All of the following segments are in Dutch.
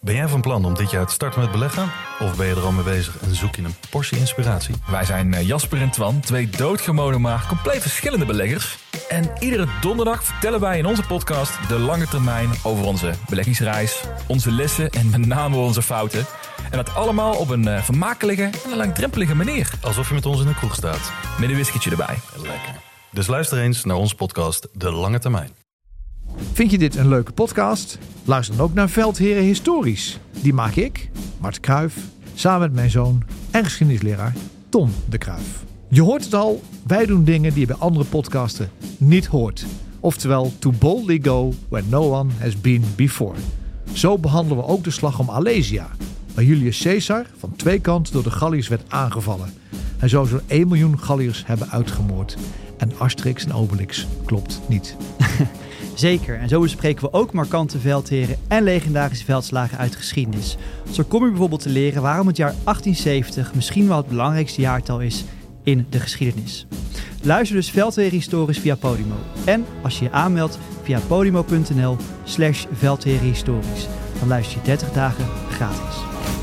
Ben jij van plan om dit jaar te starten met beleggen? Of ben je er al mee bezig en zoek je een portie inspiratie? Wij zijn Jasper en Twan, twee doodgewone maar compleet verschillende beleggers. En iedere donderdag vertellen wij in onze podcast de lange termijn over onze beleggingsreis, onze lessen en met name onze fouten. En dat allemaal op een vermakelijke en een langdrempelige manier. Alsof je met ons in een kroeg staat. Met een whiskietje erbij. Lekker. Dus luister eens naar onze podcast De Lange Termijn. Vind je dit een leuke podcast? Luister dan ook naar Veldheren Historisch. Die maak ik, Mart Kruijf, samen met mijn zoon en geschiedenisleraar Ton de Kruijf. Je hoort het al, wij doen dingen die je bij andere podcasten niet hoort. Oftewel, to boldly go where no one has been before. Zo behandelen we ook de slag om Alesia, waar Julius Caesar van twee kanten door de Galliërs werd aangevallen. Hij zou zo'n 1 miljoen Galliërs hebben uitgemoord. En Asterix en Obelix klopt niet. Zeker, en zo bespreken we ook markante veldheren en legendarische veldslagen uit de geschiedenis. Zo kom je bijvoorbeeld te leren waarom het jaar 1870 misschien wel het belangrijkste jaartal is in de geschiedenis. Luister dus Veldheren Historisch via Podimo. En als je je aanmeldt via podimo.nl/veldherenhistorisch. Dan luister je 30 dagen gratis.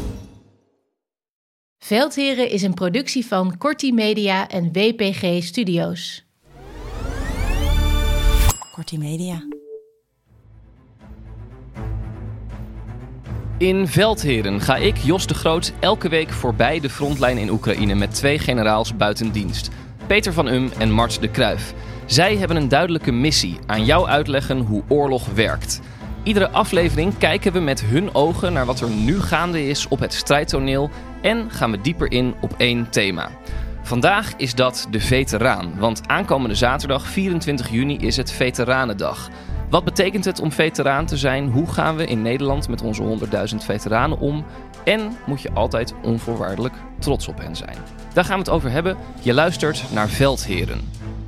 Veldheren is een productie van Corti Media en WPG Studios. Corti Media. In Veldheren ga ik, Jos de Groot, elke week voorbij de frontlijn in Oekraïne met 2 generaals buiten dienst. Peter van Um en Mart de Kruijf. Zij hebben een duidelijke missie: aan jou uitleggen hoe oorlog werkt. Iedere aflevering kijken we met hun ogen naar wat er nu gaande is op het strijdtoneel en gaan we dieper in op 1 thema. Vandaag is dat de veteraan, want aankomende zaterdag 24 juni is het Veteranendag. Wat betekent het om veteraan te zijn? Hoe gaan we in Nederland met onze 100.000 veteranen om? En moet je altijd onvoorwaardelijk trots op hen zijn? Daar gaan we het over hebben. Je luistert naar Veldheren.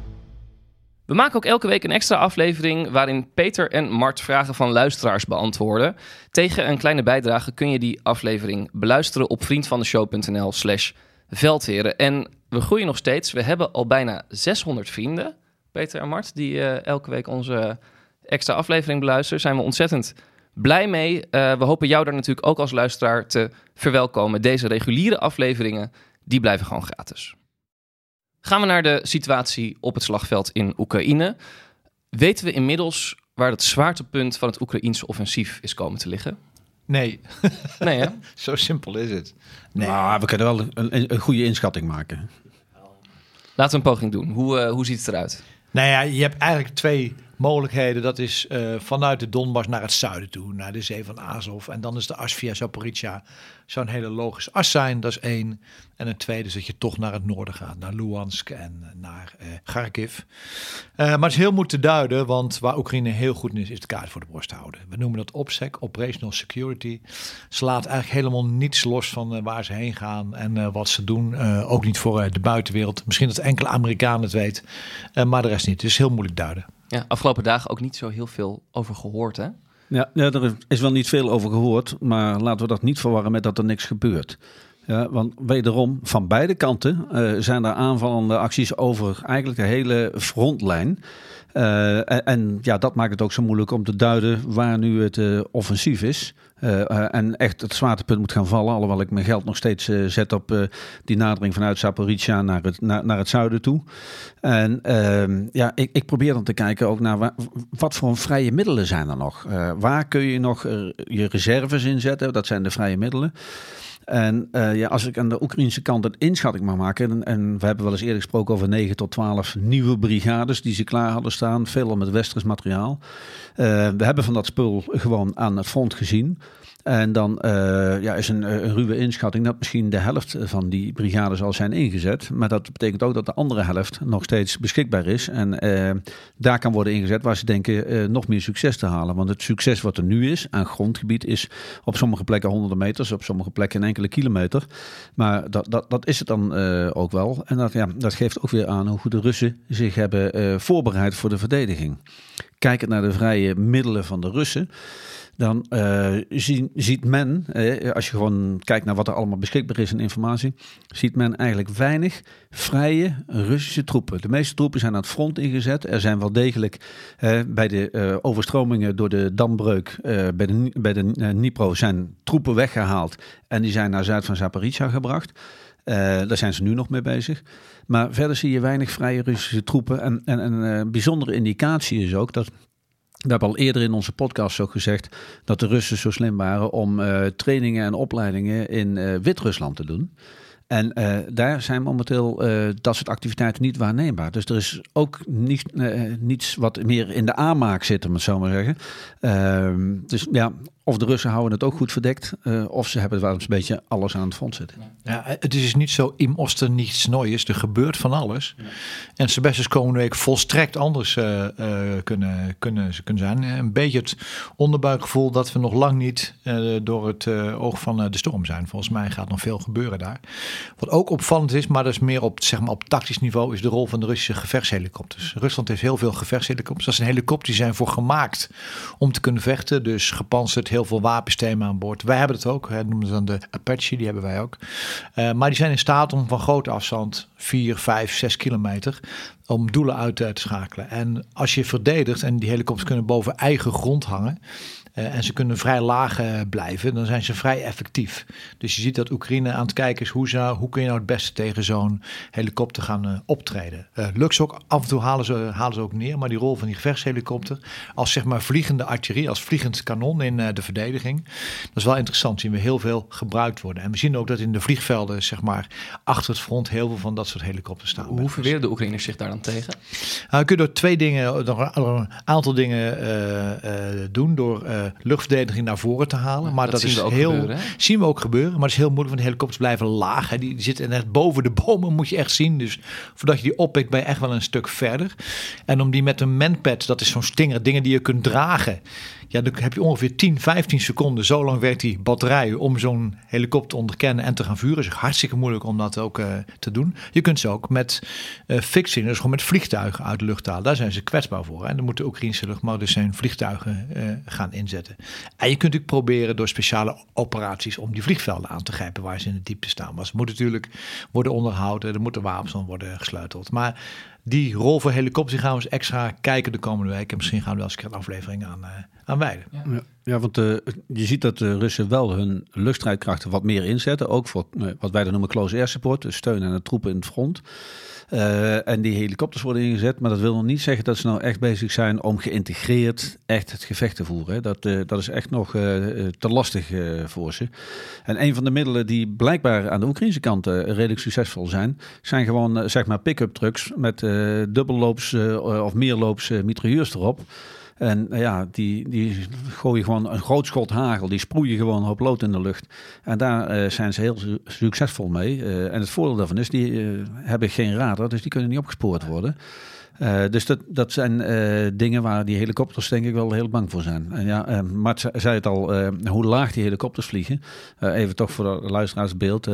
We maken ook elke week een extra aflevering waarin Peter en Mart vragen van luisteraars beantwoorden. Tegen een kleine bijdrage kun je die aflevering beluisteren op vriendvandeshow.nl/Veldheren. En we groeien nog steeds. We hebben al bijna 600 vrienden, Peter en Mart, die elke week onze extra aflevering beluisteren. Daar zijn we ontzettend blij mee. We hopen jou daar natuurlijk ook als luisteraar te verwelkomen. Deze reguliere afleveringen, die blijven gewoon gratis. Gaan we naar de situatie op het slagveld in Oekraïne. Weten we inmiddels waar het zwaartepunt van het Oekraïense offensief is komen te liggen? Nee. Nee, hè? Zo simpel is het. Nee. Maar we kunnen wel een goede inschatting maken. Laten we een poging doen. Hoe ziet het eruit? Nou ja, je hebt eigenlijk 2 mogelijkheden. Dat is vanuit de Donbass naar het zuiden toe, naar de zee van Azov. En dan is de as via Zaporizhia zo'n hele logische as zijn. Dat is 1. En een tweede is dat je toch naar het noorden gaat, naar Luhansk en naar Kharkiv. Maar het is heel moeilijk te duiden, want waar Oekraïne heel goed in is de kaart voor de borst houden. We noemen dat OPSEC, Operational Security. Ze laat eigenlijk helemaal niets los van waar ze heen gaan en wat ze doen. Ook niet voor de buitenwereld. Misschien dat enkele Amerikanen het weet, maar de rest niet. Het is heel moeilijk duiden. Ja, afgelopen dagen ook niet zo heel veel over gehoord, hè? Ja, er is wel niet veel over gehoord, maar laten we dat niet verwarren met dat er niks gebeurt. Ja, want wederom, van beide kanten zijn er aanvallende acties over eigenlijk de hele frontlijn. En dat maakt het ook zo moeilijk om te duiden waar nu het offensief is. En echt het zwaartepunt moet gaan vallen. Alhoewel ik mijn geld nog steeds zet op die nadering vanuit Zaporizhia naar het zuiden toe. En ik probeer dan te kijken ook naar wat voor vrije middelen zijn er nog. Waar kun je nog je reserves inzetten? Dat zijn de vrije middelen. En als ik aan de Oekraïnse kant een inschatting mag maken, en we hebben wel eens eerder gesproken over 9 tot 12 nieuwe brigades die ze klaar hadden staan, veelal met westers materiaal. We hebben van dat spul gewoon aan het front gezien. En dan is een ruwe inschatting dat misschien de helft van die brigade zal zijn ingezet. Maar dat betekent ook dat de andere helft nog steeds beschikbaar is. En daar kan worden ingezet waar ze denken nog meer succes te halen. Want het succes wat er nu is aan grondgebied is op sommige plekken honderden meters, op sommige plekken een enkele kilometer. Maar dat is het dan ook wel. En dat geeft ook weer aan hoe goed de Russen zich hebben voorbereid voor de verdediging. kijkend naar de vrije middelen van de Russen, dan ziet men, als je gewoon kijkt naar wat er allemaal beschikbaar is in informatie, ziet men eigenlijk weinig vrije Russische troepen. De meeste troepen zijn aan het front ingezet. Er zijn wel degelijk bij de overstromingen door de dambreuk bij de Dnipro zijn troepen weggehaald en die zijn naar zuid van Zaporizhzhia gebracht. Daar zijn ze nu nog mee bezig. Maar verder zie je weinig vrije Russische troepen. En een bijzondere indicatie is ook dat, we hebben al eerder in onze podcast ook gezegd, dat de Russen zo slim waren om trainingen en opleidingen in Wit-Rusland te doen. En daar zijn momenteel dat soort activiteiten niet waarneembaar. Dus er is ook niets wat meer in de aanmaak zit, om het zo maar zeggen. Dus ja, of de Russen houden het ook goed verdekt, of ze hebben wel eens een beetje alles aan het front zitten. Ja, het is dus niet zo im Osten niets Neues. Er gebeurt van alles. Ja. En ze best eens komende week volstrekt anders kunnen zijn. Een beetje het onderbuikgevoel dat we nog lang niet door het oog van de storm zijn. Volgens mij gaat nog veel gebeuren daar. Wat ook opvallend is, maar dat is meer op tactisch niveau, is de rol van de Russische gevechtshelikopters. Rusland heeft heel veel gevechtshelikopters. Dat zijn helikopters die zijn voor gemaakt om te kunnen vechten. Dus gepantserd, heel veel wapensystemen aan boord. Wij hebben het ook. Noemen ze dan de Apache, die hebben wij ook. Maar die zijn in staat om van grote afstand, 4, 5, 6 kilometer, om doelen uit te schakelen. En als je verdedigt, en die helikopters kunnen boven eigen grond hangen, en ze kunnen vrij laag blijven, dan zijn ze vrij effectief. Dus je ziet dat Oekraïne aan het kijken is, hoe kun je nou het beste tegen zo'n helikopter gaan optreden. Lukt ze ook, af en toe halen ze ook neer, maar die rol van die gevechtshelikopter als zeg maar vliegende artillerie, als vliegend kanon in de verdediging, dat is wel interessant. Zien we heel veel gebruikt worden. En we zien ook dat in de vliegvelden, zeg maar, achter het front heel veel van dat soort helikopters staan. Hoe verweren de Oekraïners zich daar dan tegen? Je kunt door twee dingen, door een aantal dingen doen, door luchtverdediging naar voren te halen. Maar dat is zien we ook gebeuren. Maar het is heel moeilijk, want de helikopters blijven laag. Hè. Die zitten net boven de bomen, moet je echt zien. Dus voordat je die oppikt, ben je echt wel een stuk verder. En om die met een manpad, dat is zo'n stinger, dingen die je kunt dragen. Ja, dan heb je ongeveer 10, 15 seconden. Zo lang werkt die batterij om zo'n helikopter te onderkennen en te gaan vuren. Het is hartstikke moeilijk om dat ook te doen. Je kunt ze ook met fixing, dus gewoon met vliegtuigen uit de lucht halen. Daar zijn ze kwetsbaar voor. En dan moeten de Oekraïnse luchtmacht zijn vliegtuigen gaan inzetten. En je kunt natuurlijk proberen door speciale operaties om die vliegvelden aan te grijpen waar ze in de diepte staan. Maar ze moeten natuurlijk worden onderhouden. Er moeten wapens dan worden gesleuteld. Maar die rol voor helikopters gaan we eens extra kijken de komende week. En misschien gaan we wel eens een keer een aflevering aan wijden. Ja, want je ziet dat de Russen wel hun luchtstrijdkrachten wat meer inzetten. Ook voor wat wij dan noemen close air support. Dus steun aan de troepen in het front. En die helikopters worden ingezet. Maar dat wil nog niet zeggen dat ze nou echt bezig zijn om geïntegreerd echt het gevecht te voeren. Dat is echt nog te lastig voor ze. En een van de middelen die blijkbaar aan de Oekraïnse kant redelijk succesvol zijn gewoon zeg maar pick-up trucks met dubbelloops of meerloops mitrailleurs erop. En ja, die gooien gewoon een groot schot hagel. Die sproeien gewoon een hoop lood in de lucht. En daar zijn ze heel succesvol mee. En het voordeel daarvan is, die hebben geen radar. Dus die kunnen niet opgespoord worden. Dus dat zijn dingen waar die helikopters denk ik wel heel bang voor zijn. En ja, Mart zei het al, hoe laag die helikopters vliegen. Even toch voor de luisteraarsbeeld.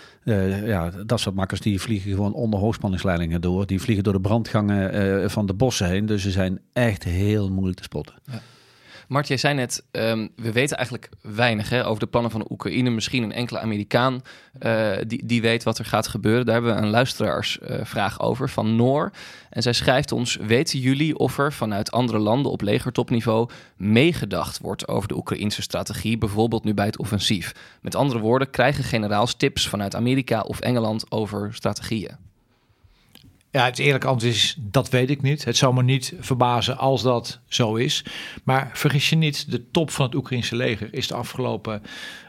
Dat soort makkers die vliegen gewoon onder hoogspanningsleidingen door. Die vliegen door de brandgangen van de bossen heen. Dus ze zijn echt heel moeilijk te spotten. Ja. Mart, jij zei net, we weten eigenlijk weinig over de plannen van de Oekraïne. Misschien een enkele Amerikaan die weet wat er gaat gebeuren. Daar hebben we een luisteraarsvraag over van Noor. En zij schrijft ons, weten jullie of er vanuit andere landen op legertopniveau meegedacht wordt over de Oekraïnse strategie, bijvoorbeeld nu bij het offensief? Met andere woorden, krijgen generaals tips vanuit Amerika of Engeland over strategieën? Ja, het eerlijke antwoord is, dat weet ik niet. Het zou me niet verbazen als dat zo is. Maar vergis je niet, de top van het Oekraïnse leger is de afgelopen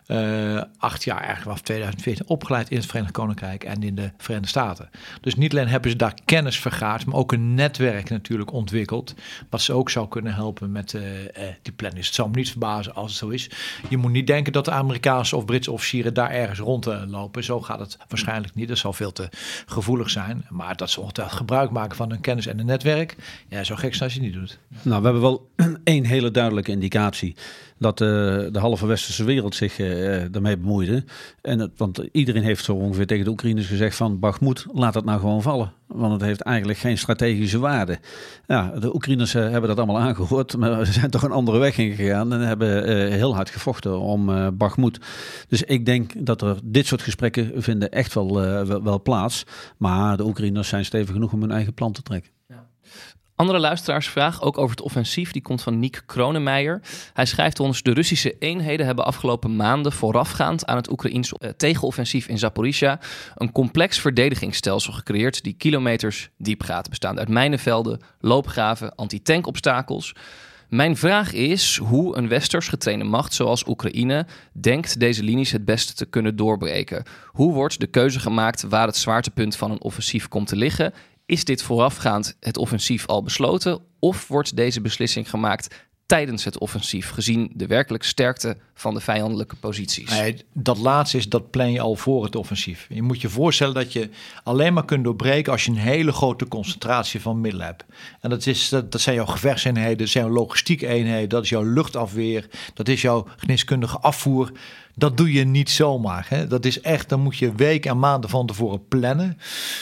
8 jaar, eigenlijk vanaf 2014, opgeleid in het Verenigd Koninkrijk en in de Verenigde Staten. Dus niet alleen hebben ze daar kennis vergaard, maar ook een netwerk natuurlijk ontwikkeld, wat ze ook zou kunnen helpen met die planning. Dus het zou me niet verbazen als het zo is. Je moet niet denken dat de Amerikaanse of Britse officieren daar ergens rondlopen. Zo gaat het waarschijnlijk niet. Dat zal veel te gevoelig zijn. Maar dat ze ongetwijfeld gebruik maken van hun kennis en een netwerk, ja, zo gek zijn als je het niet doet. Nou, we hebben wel één hele duidelijke indicatie dat de halve westerse wereld zich daarmee bemoeide. Want iedereen heeft zo ongeveer tegen de Oekraïners gezegd van Bakhmut, laat het nou gewoon vallen. Want het heeft eigenlijk geen strategische waarde. Ja, de Oekraïners hebben dat allemaal aangehoord, maar ze zijn toch een andere weg ingegaan en hebben heel hard gevochten om Bakhmut. Dus ik denk dat er dit soort gesprekken vinden echt wel plaats. Maar de Oekraïners zijn stevig genoeg om hun eigen plan te trekken. Andere luisteraarsvraag, ook over het offensief, die komt van Niek Kronemeijer. Hij schrijft ons: de Russische eenheden hebben afgelopen maanden voorafgaand aan het Oekraïens tegenoffensief in Zaporizhia een complex verdedigingsstelsel gecreëerd die kilometers diep gaat, bestaande uit mijnenvelden, loopgraven, anti-tankobstakels. Mijn vraag is hoe een westers getrainde macht zoals Oekraïne denkt deze linies het beste te kunnen doorbreken. Hoe wordt de keuze gemaakt waar het zwaartepunt van een offensief komt te liggen? Is dit voorafgaand het offensief al besloten of wordt deze beslissing gemaakt tijdens het offensief, gezien de werkelijke sterkte van de vijandelijke posities? Nee, dat laatste dat plan je al voor het offensief. Je moet je voorstellen dat je alleen maar kunt doorbreken als je een hele grote concentratie van middelen hebt. En dat zijn jouw gevechtseenheden, dat zijn jouw logistieke eenheden, dat is jouw luchtafweer, dat is jouw geneeskundige afvoer. Dat doe je niet zomaar. Hè? Dat is echt, dan moet je weken en maanden van tevoren plannen.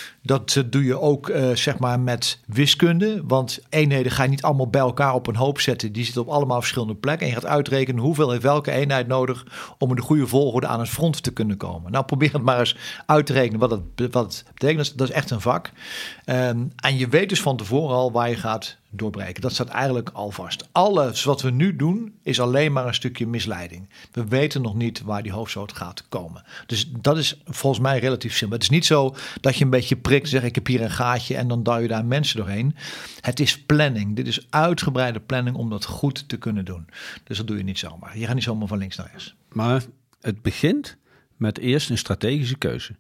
Dat doe je ook zeg maar met wiskunde. Want eenheden ga je niet allemaal bij elkaar op een hoop zetten. Die zitten op allemaal verschillende plekken. En je gaat uitrekenen hoeveel heeft welke eenheid nodig om in de goede volgorde aan het front te kunnen komen. Nou, probeer het maar eens uit te rekenen wat het betekent. Dat is echt een vak. En je weet dus van tevoren al waar je gaat doorbreken. Dat staat eigenlijk al vast. Alles wat we nu doen is alleen maar een stukje misleiding. We weten nog niet waar die hoofdstoot gaat komen. Dus dat is volgens mij relatief simpel. Het is niet zo dat je een beetje prikt en zegt ik heb hier een gaatje en dan duw je daar mensen doorheen. Het is planning. Dit is uitgebreide planning om dat goed te kunnen doen. Dus dat doe je niet zomaar. Je gaat niet zomaar van links naar rechts. Maar het begint met eerst een strategische keuze.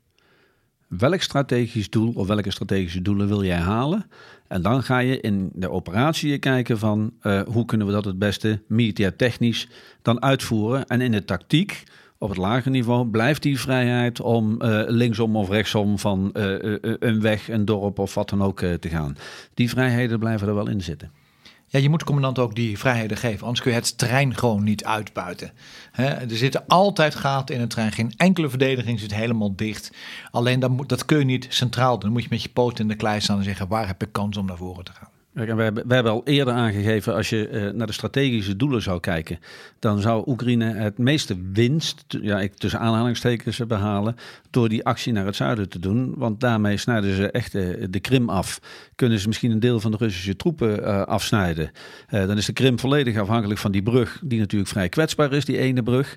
Welk strategisch doel of welke strategische doelen wil jij halen? En dan ga je in de operatie kijken van hoe kunnen we dat het beste militair technisch dan uitvoeren. En in de tactiek op het lagere niveau blijft die vrijheid om linksom of rechtsom van een weg, een dorp of wat dan ook te gaan. Die vrijheden blijven er wel in zitten. Ja, je moet de commandant ook die vrijheden geven. Anders kun je het terrein gewoon niet uitbuiten. Er zitten altijd gaten in het terrein. Geen enkele verdediging zit helemaal dicht. Alleen dat kun je niet centraal doen. Dan moet je met je poten in de klei staan en zeggen waar heb ik kans om naar voren te gaan. Kijk, we hebben al eerder aangegeven, als je naar de strategische doelen zou kijken, dan zou Oekraïne het meeste winst, tussen aanhalingstekens, behalen door die actie naar het zuiden te doen. Want daarmee snijden ze echt de Krim af. Kunnen ze misschien een deel van de Russische troepen afsnijden. Dan is de Krim volledig afhankelijk van die brug, die natuurlijk vrij kwetsbaar is, die ene brug.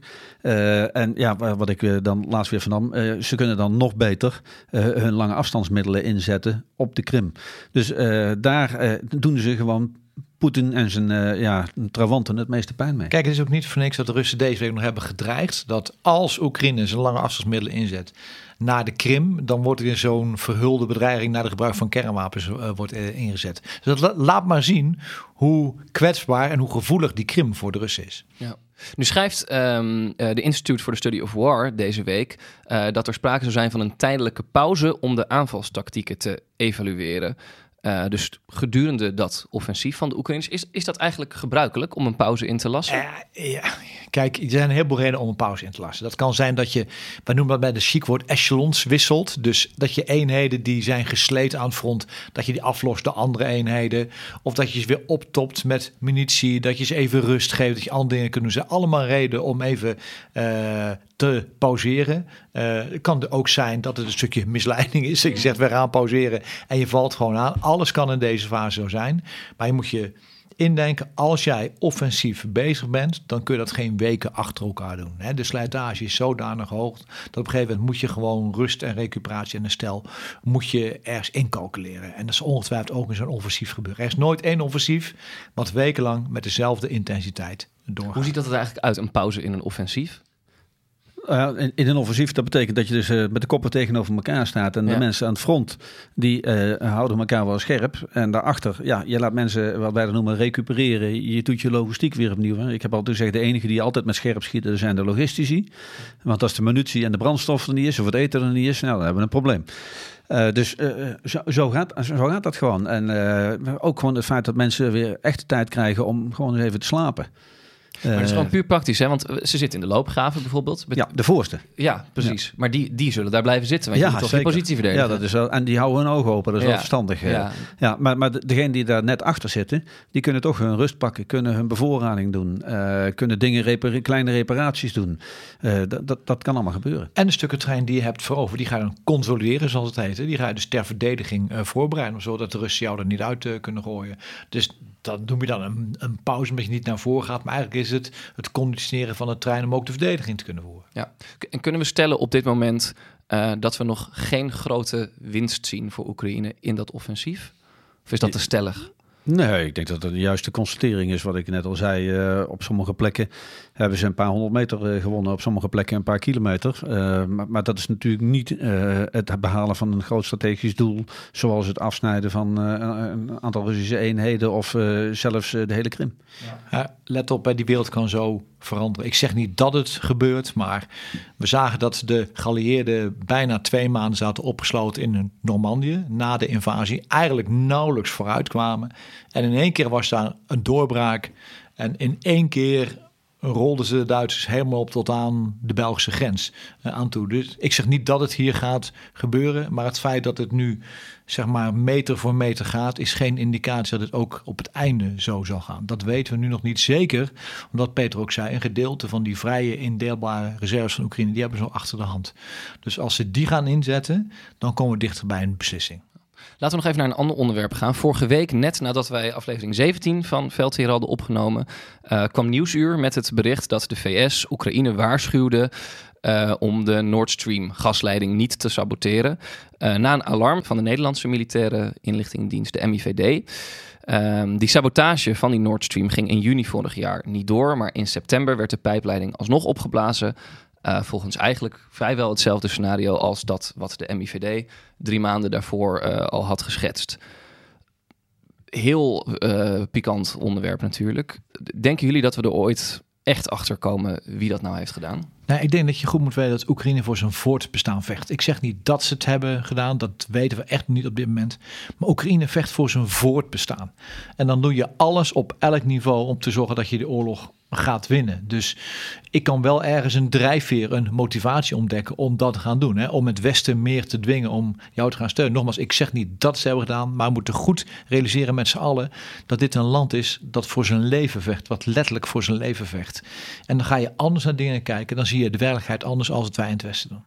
En ja, wat ik dan laatst weer vernam, ze kunnen dan nog beter hun lange afstandsmiddelen inzetten op de Krim. Dus daar doen ze gewoon Poetin en zijn trawanten het meeste pijn mee. Kijk, het is ook niet voor niks dat de Russen deze week nog hebben gedreigd dat als Oekraïne zijn lange afstandsmiddelen inzet naar de Krim, dan wordt er in zo'n verhulde bedreiging naar de gebruik van kernwapens wordt ingezet. Dus dat laat maar zien hoe kwetsbaar en hoe gevoelig die Krim voor de Russen is. Ja. Nu schrijft de Institute for the Study of War deze week dat er sprake zou zijn van een tijdelijke pauze om de aanvalstactieken te evalueren. Dus gedurende dat offensief van de Oekraïners, is dat eigenlijk gebruikelijk om een pauze in te lassen? Ja. Kijk, er zijn een heleboel redenen om een pauze in te lassen. Dat kan zijn dat je, wij noemen dat bij de chic woord, echelons wisselt. Dus dat je eenheden die zijn gesleten aan het front, dat je die aflost door andere eenheden. Of dat je ze weer optopt met munitie, dat je ze even rust geeft, dat je andere dingen kunt doen. Dat zijn allemaal redenen om even te pauzeren. Het kan ook zijn dat het een stukje misleiding is. Dat je zegt, we gaan pauzeren en je valt gewoon aan. Alles kan in deze fase zo zijn. Maar je moet je indenken, als jij offensief bezig bent, dan kun je dat geen weken achter elkaar doen. De slijtage is zodanig hoog dat op een gegeven moment moet je gewoon rust en recuperatie en herstel moet je ergens incalculeren. En dat is ongetwijfeld ook in zo'n offensief gebeuren. Er is nooit één offensief wat wekenlang met dezelfde intensiteit doorgaat. Hoe ziet dat er eigenlijk uit, een pauze in een offensief? In een offensief, dat betekent dat je dus met de koppen tegenover elkaar staat. En de mensen aan het front, die houden elkaar wel scherp. En daarachter, je laat mensen, wat wij dat noemen, recupereren. Je doet je logistiek weer opnieuw. Hè. Ik heb altijd gezegd, de enige die altijd met scherp schieten, zijn de logistici. Want als de munitie en de brandstof er niet is, of het eten er niet is, dan hebben we een probleem. Dus zo gaat dat gewoon. En ook gewoon het feit dat mensen weer echt de tijd krijgen om gewoon eens even te slapen. Maar het is gewoon puur praktisch, hè? Want ze zitten in de loopgraven bijvoorbeeld. Ja, de voorste. Ja, precies. Ja. Maar die zullen daar blijven zitten. Want je moet toch je positie verdedigen. Ja, dat is wel, en die houden hun ogen open. Dat is wel verstandig. Ja. Maar degenen die daar net achter zitten, die kunnen toch hun rust pakken, kunnen hun bevoorrading doen, kunnen dingen kleine reparaties doen. Dat kan allemaal gebeuren. En de stukken trein die je hebt voorover, die ga je dan consolideren, zoals het heet. Die ga je dus ter verdediging voorbereiden, zodat de Russen jou er niet uit kunnen gooien. Dus dat noem je dan een pauze, omdat je niet naar voren gaat. Maar eigenlijk is het conditioneren van de trein om ook de verdediging te kunnen voeren. Ja. En kunnen we stellen op dit moment dat we nog geen grote winst zien voor Oekraïne in dat offensief? Of is dat te stellig? Nee, ik denk dat dat de juiste constatering is. Wat ik net al zei, op sommige plekken hebben ze een paar 100 meter gewonnen. Op sommige plekken een paar kilometer. Maar dat is natuurlijk niet het behalen van een groot strategisch doel. Zoals het afsnijden van een aantal Russische eenheden of zelfs de hele Krim. Ja, let op, die wereld kan zo veranderen. Ik zeg niet dat het gebeurt, maar we zagen dat de geallieerden bijna 2 maanden zaten opgesloten in Normandië. Na de invasie eigenlijk nauwelijks vooruit kwamen. En in één keer was daar een doorbraak. En in één keer rolden ze de Duitsers helemaal op tot aan de Belgische grens aan toe. Dus ik zeg niet dat het hier gaat gebeuren, maar het feit dat het nu zeg maar meter voor meter gaat, is geen indicatie dat het ook op het einde zo zal gaan. Dat weten we nu nog niet zeker, omdat Peter ook zei, een gedeelte van die vrije indeelbare reserves van Oekraïne, die hebben ze al achter de hand. Dus als ze die gaan inzetten, dan komen we dichter bij een beslissing. Laten we nog even naar een ander onderwerp gaan. Vorige week, net nadat wij aflevering 17 van Veldheer hadden opgenomen, kwam Nieuwsuur met het bericht dat de VS Oekraïne waarschuwde om de Nord Stream gasleiding niet te saboteren. Na een alarm van de Nederlandse militaire inlichtingendienst, de MIVD. Die sabotage van die Nord Stream ging in juni vorig jaar niet door, maar in september werd de pijpleiding alsnog opgeblazen. Volgens eigenlijk vrijwel hetzelfde scenario als dat wat de MIVD 3 maanden daarvoor al had geschetst. Heel pikant onderwerp natuurlijk. Denken jullie dat we er ooit echt achter komen wie dat nou heeft gedaan? Nou, ik denk dat je goed moet weten dat Oekraïne voor zijn voortbestaan vecht. Ik zeg niet dat ze het hebben gedaan, dat weten we echt niet op dit moment. Maar Oekraïne vecht voor zijn voortbestaan. En dan doe je alles op elk niveau om te zorgen dat je de oorlog gaat winnen. Dus ik kan wel ergens een drijfveer, een motivatie ontdekken om dat te gaan doen. Hè? Om het Westen meer te dwingen om jou te gaan steunen. Nogmaals, ik zeg niet dat ze hebben gedaan, maar we moeten goed realiseren met z'n allen dat dit een land is dat voor zijn leven vecht, wat letterlijk voor zijn leven vecht. En dan ga je anders naar dingen kijken, dan zie je de werkelijkheid anders als het wij in het Westen doen.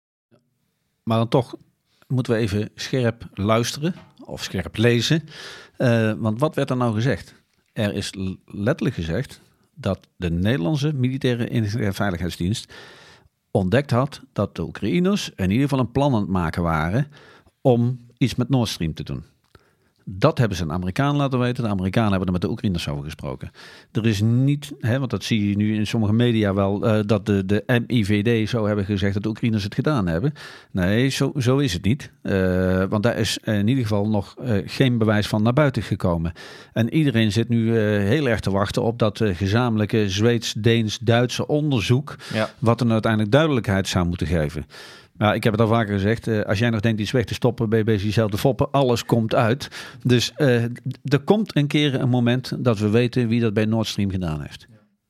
Maar dan toch moeten we even scherp luisteren of scherp lezen. Want wat werd er nou gezegd? Er is letterlijk gezegd dat de Nederlandse militaire veiligheidsdienst ontdekt had dat de Oekraïners in ieder geval een plan aan het maken waren om iets met Nord Stream te doen. Dat hebben ze aan de Amerikanen laten weten. De Amerikanen hebben er met de Oekraïners over gesproken. Er is niet, want dat zie je nu in sommige media wel, dat de MIVD zo hebben gezegd dat de Oekraïners het gedaan hebben. Nee, zo is het niet. Want daar is in ieder geval nog geen bewijs van naar buiten gekomen. En iedereen zit nu heel erg te wachten op dat gezamenlijke Zweeds, Deens, Duitse onderzoek, wat er uiteindelijk duidelijkheid zou moeten geven. Nou, ik heb het al vaker gezegd, als jij nog denkt iets weg te stoppen, ben je bezig jezelf te foppen. Alles komt uit. Dus er komt een keer een moment dat we weten wie dat bij Nord Stream gedaan heeft.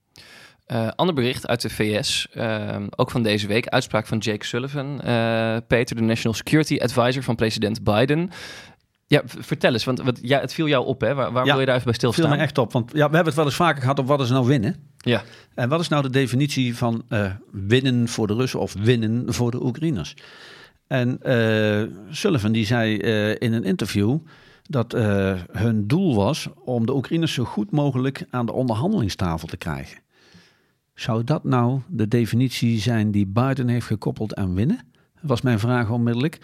Ander bericht uit de VS, ook van deze week. Uitspraak van Jake Sullivan, Peter, de National Security Advisor van president Biden. Ja, vertel eens, want het viel jou op, hè? Waar wil je daar even bij stilstaan? Het viel me echt op, want we hebben het wel eens vaker gehad op wat is nou winnen. Ja. En wat is nou de definitie van winnen voor de Russen of winnen voor de Oekraïners? En Sullivan die zei in een interview dat hun doel was om de Oekraïners zo goed mogelijk aan de onderhandelingstafel te krijgen. Zou dat nou de definitie zijn die Biden heeft gekoppeld aan winnen? Was mijn vraag onmiddellijk.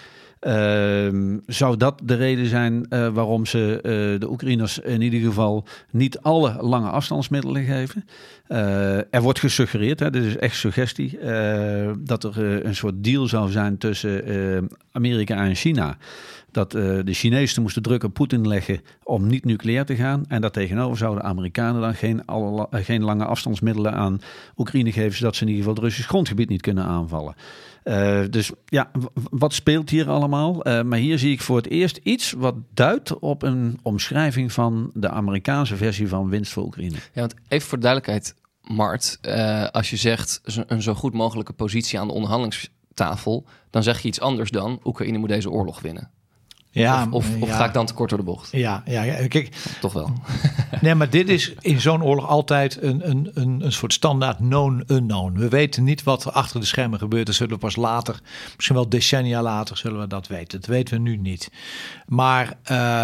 Zou dat de reden zijn waarom ze de Oekraïners in ieder geval niet alle lange afstandsmiddelen geven? Er wordt gesuggereerd, dit is echt suggestie, dat er een soort deal zou zijn tussen Amerika en China. Dat de Chinezen moesten druk op Poetin leggen om niet nucleair te gaan. En daartegenover zouden de Amerikanen dan geen lange afstandsmiddelen aan Oekraïne geven, zodat ze in ieder geval het Russisch grondgebied niet kunnen aanvallen. Dus ja, wat speelt hier allemaal? Maar hier zie ik voor het eerst iets wat duidt op een omschrijving van de Amerikaanse versie van winst voor Oekraïne. Ja, want even voor de duidelijkheid, Mart, als je zegt een zo goed mogelijke positie aan de onderhandelingstafel, dan zeg je iets anders dan Oekraïne moet deze oorlog winnen. Ja, Of ga ik dan te kort door de bocht? Ja, kijk. Toch wel. Nee, maar dit is in zo'n oorlog altijd een soort standaard known unknown. We weten niet wat er achter de schermen gebeurt. Dat zullen we pas later, misschien wel decennia later, zullen we dat weten. Dat weten we nu niet. Maar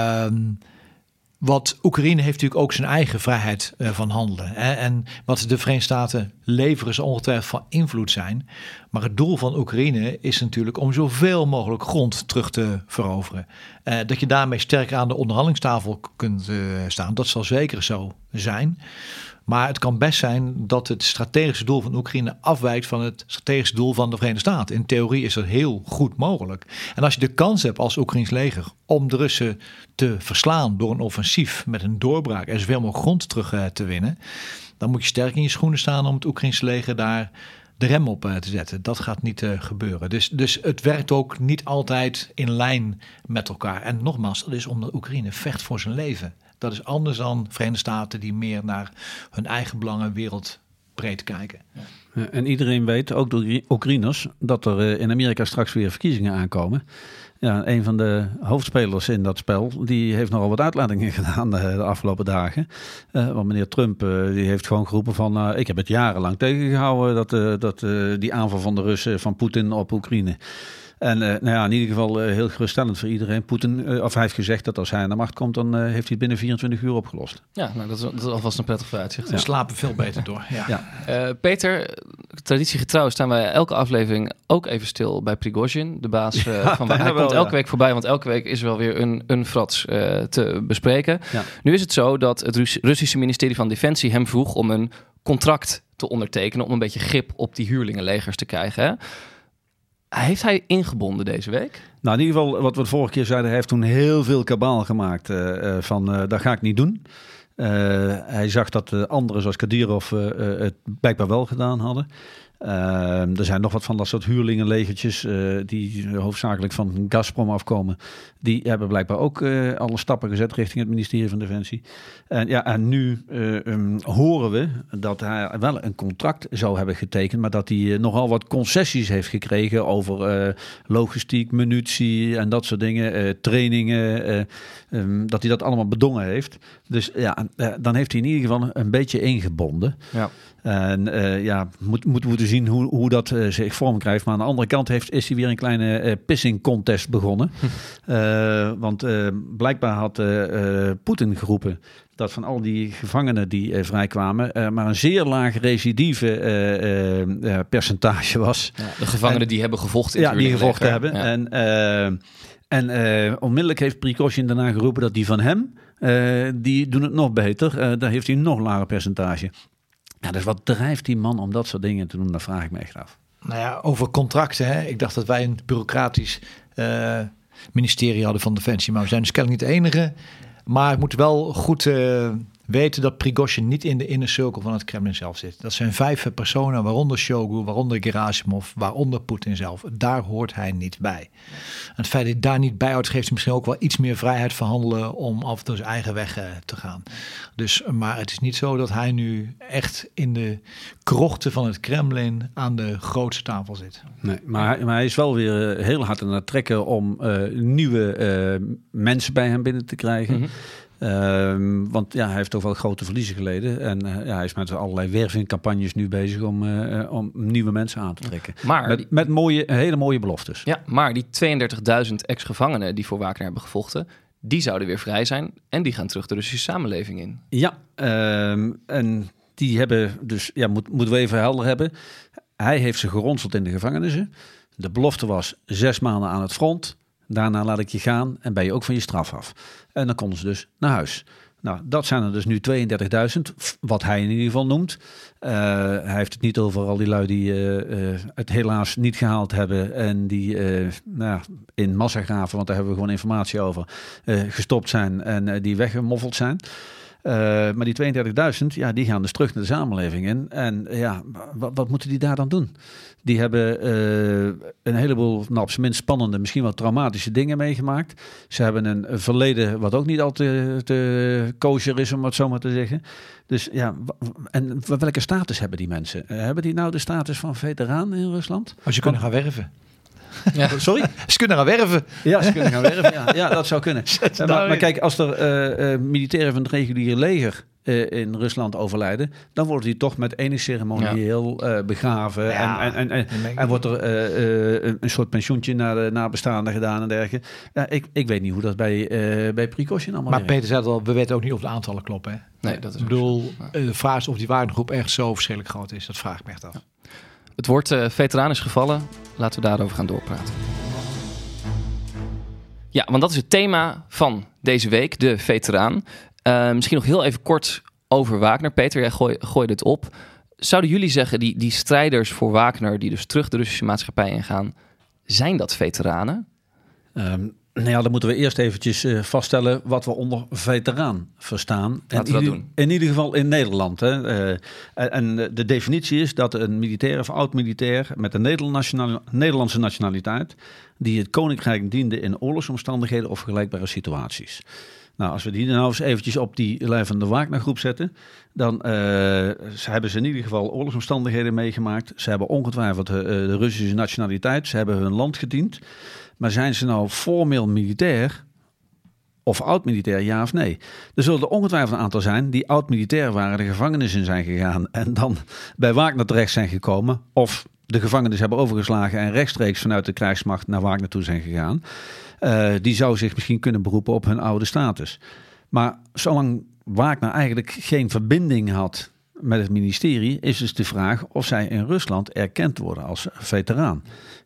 wat Oekraïne heeft natuurlijk ook zijn eigen vrijheid van handelen. Hè? En wat de Verenigde Staten leveren zal ongetwijfeld van invloed zijn. Maar het doel van Oekraïne is natuurlijk om zoveel mogelijk grond terug te veroveren. Dat je daarmee sterker aan de onderhandelingstafel kunt staan, dat zal zeker zo zijn. Maar het kan best zijn dat het strategische doel van Oekraïne afwijkt van het strategische doel van de Verenigde Staten. In theorie is dat heel goed mogelijk. En als je de kans hebt als Oekraïns leger om de Russen te verslaan door een offensief met een doorbraak en zoveel mogelijk grond terug te winnen, dan moet je sterk in je schoenen staan om het Oekraïnse leger daar de rem op te zetten. Dat gaat niet gebeuren. Dus het werkt ook niet altijd in lijn met elkaar. En nogmaals, dat is omdat Oekraïne vecht voor zijn leven. Dat is anders dan Verenigde Staten die meer naar hun eigen belangen wereldbreed kijken. Ja, en iedereen weet, ook de Oekraïners, dat er in Amerika straks weer verkiezingen aankomen. Ja, een van de hoofdspelers in dat spel, die heeft nogal wat uitlatingen gedaan de afgelopen dagen. Want meneer Trump die heeft gewoon geroepen van, ik heb het jarenlang tegengehouden dat die aanval van de Russen, van Poetin op Oekraïne. En in ieder geval heel geruststellend voor iedereen. Poetin, hij heeft gezegd dat als hij aan de macht komt, dan heeft hij het binnen 24 uur opgelost. Ja, nou, dat is alvast een prettig vooruitzicht. We slapen veel beter door. Ja. Peter, traditiegetrouw staan wij elke aflevering ook even stil bij Prigozhin, de baas van waar hij komt elke week voorbij, want elke week is er wel weer een frats te bespreken. Ja. Nu is het zo dat het Russische ministerie van Defensie hem vroeg om een contract te ondertekenen om een beetje grip op die huurlingenlegers te krijgen, hè? Heeft hij ingebonden deze week? Nou, in ieder geval, wat we de vorige keer zeiden, hij heeft toen heel veel kabaal gemaakt dat ga ik niet doen. Hij zag dat anderen zoals Kadyrov het blijkbaar wel gedaan hadden. Er zijn nog wat van dat soort huurlingenlegertjes die hoofdzakelijk van Gazprom afkomen. Die hebben blijkbaar ook alle stappen gezet richting het ministerie van Defensie. En nu horen we dat hij wel een contract zou hebben getekend, maar dat hij nogal wat concessies heeft gekregen over logistiek, munitie en dat soort dingen, trainingen, dat hij dat allemaal bedongen heeft. Dus dan heeft hij in ieder geval een beetje ingebonden. Ja. En moeten zien hoe dat zich vorm krijgt. Maar aan de andere kant is hij weer een kleine pissing contest begonnen. Want blijkbaar had Poetin geroepen dat van al die gevangenen die vrijkwamen maar een zeer laag recidieve percentage was. Ja, de gevangenen die hebben gevochten. Die gevochten hebben. Ja. En onmiddellijk heeft Prigozhin daarna geroepen dat die van hem, die doen het nog beter. Daar heeft hij een nog lager percentage. Ja, dus wat drijft die man om dat soort dingen te doen? Dat vraag ik me echt af. Nou ja, over contracten. Hè? Ik dacht dat wij een bureaucratisch ministerie hadden van Defensie. Maar we zijn dus kennelijk niet de enige. Maar ik moet wel goed weten dat Prigozhin niet in de inner circle van het Kremlin zelf zit. Dat zijn 5 personen, waaronder Shoigu, waaronder Gerasimov, waaronder Poetin zelf. Daar hoort hij niet bij. En het feit dat hij daar niet bij hoort, geeft hij misschien ook wel iets meer vrijheid van handelen om af en toe zijn eigen weg te gaan. Dus, maar het is niet zo dat hij nu echt in de krochten van het Kremlin aan de grootste tafel zit. Nee, maar hij is wel weer heel hard aan het trekken om nieuwe mensen bij hem binnen te krijgen. Mm-hmm. Want hij heeft toch wel grote verliezen geleden. En hij is met allerlei wervingcampagnes nu bezig om nieuwe mensen aan te trekken. Maar met hele mooie beloftes. Ja, maar die 32.000 ex-gevangenen die voor Wagner hebben gevochten, die zouden weer vrij zijn en die gaan terug de Russische samenleving in. Ja, en die hebben dus, moeten we even helder hebben. Hij heeft ze geronseld in de gevangenissen. De belofte was 6 maanden aan het front. Daarna laat ik je gaan en ben je ook van je straf af. En dan konden ze dus naar huis. Nou, dat zijn er dus nu 32.000, wat hij in ieder geval noemt. Hij heeft het niet over al die lui die het helaas niet gehaald hebben en die in massagraven, want daar hebben we gewoon informatie over, gestopt zijn en die weggemoffeld zijn. Maar die 32.000, die gaan dus terug naar de samenleving in. En wat moeten die daar dan doen? Die hebben een heleboel, op zijn minst spannende, misschien wel traumatische dingen meegemaakt. Ze hebben een verleden wat ook niet al te kosher is, om het zo maar te zeggen. Dus en welke status hebben die mensen? Hebben die nou de status van veteraan in Rusland? Als je kunnen gaan werven. Ja. Sorry? Ze kunnen gaan werven. Ja, ze kunnen gaan werven. Ja, dat zou kunnen. Maar kijk, als er militairen van het reguliere leger in Rusland overlijden, dan wordt die toch met enig ceremonieel begraven. Ja. En wordt er een soort pensioentje naar de nabestaanden gedaan en dergelijke. Ja, ik weet niet hoe dat bij Prigozhin allemaal Maar Peter zei het al, we weten ook niet of de aantallen kloppen. Hè? Nee, dat is ik bedoel, de vraag is of die waardegroep echt zo verschrikkelijk groot is. Dat vraag ik me echt af. Ja. Het woord veteraan is gevallen. Laten we daarover gaan doorpraten. Ja, want dat is het thema van deze week, de veteraan. Misschien nog heel even kort over Wagner. Peter, jij gooi dit op. Zouden jullie zeggen, die strijders voor Wagner, die dus terug de Russische maatschappij ingaan, zijn dat veteranen? Dan moeten we eerst eventjes vaststellen wat we onder veteraan verstaan. Laten we dat doen. In ieder geval in Nederland. Hè. En de definitie is dat een militair of oud-militair met een Nederlandse nationaliteit, die het koninkrijk diende in oorlogsomstandigheden of vergelijkbare situaties. Nou, als we die nou eens eventjes op die lijn van de Wagner-groep zetten, dan hebben ze in ieder geval oorlogsomstandigheden meegemaakt. Ze hebben ongetwijfeld de Russische nationaliteit. Ze hebben hun land gediend. Maar zijn ze nou formeel militair of oud-militair, ja of nee? Er zullen er ongetwijfeld een aantal zijn die oud-militair waren, de gevangenis in zijn gegaan en dan bij Wagner terecht zijn gekomen, of de gevangenis hebben overgeslagen en rechtstreeks vanuit de krijgsmacht naar Wagner toe zijn gegaan. Die zou zich misschien kunnen beroepen op hun oude status. Maar zolang Wagner eigenlijk geen verbinding had met het ministerie, is dus de vraag of zij in Rusland erkend worden als veteraan.